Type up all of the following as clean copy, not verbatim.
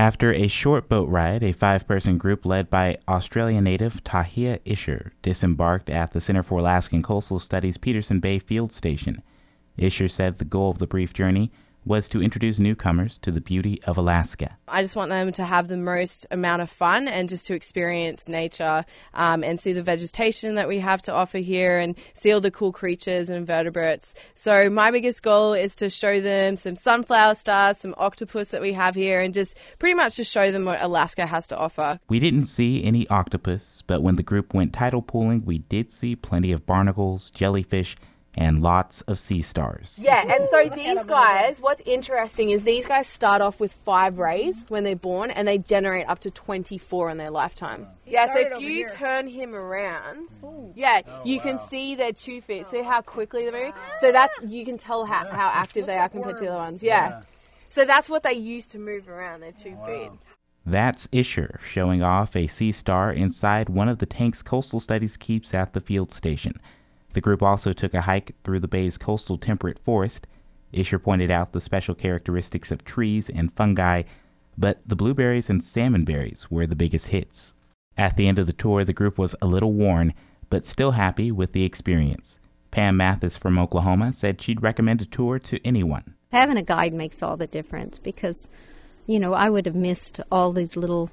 After a short boat ride, a 5-person group led by Australian native Tahia Isher disembarked at the Center for Alaskan Coastal Studies Peterson Bay Field Station. Isher said the goal of the brief journey was to introduce newcomers to the beauty of Alaska. I just want them to have the most amount of fun and just to experience nature and see the vegetation that we have to offer here and see all the cool creatures and invertebrates. So my biggest goal is to show them some sunflower stars, some octopus that we have here, and just pretty much to show them what Alaska has to offer. We didn't see any octopus, but when the group went tidal pooling, we did see plenty of barnacles, jellyfish, and lots of sea stars. Yeah, and so these guys, what's interesting is these guys start off with 5 rays when they're born and they generate up to 24 in their lifetime. Yeah, so if you turn him around, you can see their 2 feet. See how quickly they're moving? So that's, you can tell how active they are compared to the other ones. Yeah. So that's what they use to move around, their 2 feet. That's Isher showing off a sea star inside one of the tanks Coastal Studies keeps at the field station. The group also took a hike through the bay's coastal temperate forest. Isher pointed out the special characteristics of trees and fungi, but the blueberries and salmonberries were the biggest hits. At the end of the tour, the group was a little worn, but still happy with the experience. Pam Mathis from Oklahoma said she'd recommend a tour to anyone. Having a guide makes all the difference because, I would have missed all these little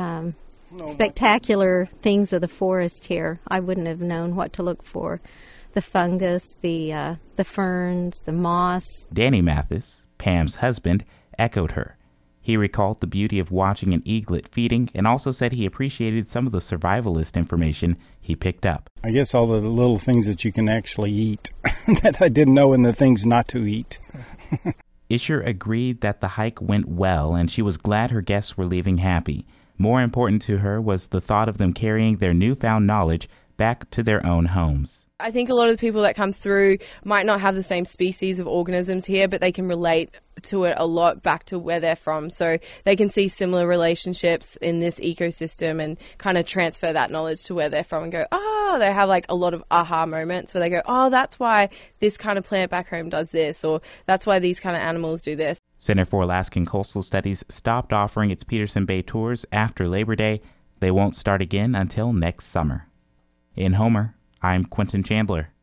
spectacular things of the forest here. I wouldn't have known what to look for. The fungus, the ferns, the moss. Danny Mathis, Pam's husband, echoed her. He recalled the beauty of watching an eaglet feeding and also said he appreciated some of the survivalist information he picked up. I guess all the little things that you can actually eat that I didn't know and the things not to eat. Isher agreed that the hike went well and she was glad her guests were leaving happy. More important to her was the thought of them carrying their newfound knowledge back to their own homes. I think a lot of the people that come through might not have the same species of organisms here, but they can relate to it a lot back to where they're from. So they can see similar relationships in this ecosystem and kind of transfer that knowledge to where they're from and go, they have like a lot of aha moments where they go, that's why this kind of plant back home does this, or that's why these kind of animals do this. Center for Alaskan Coastal Studies stopped offering its Peterson Bay tours after Labor Day. They won't start again until next summer. In Homer, I'm Quentin Chandler.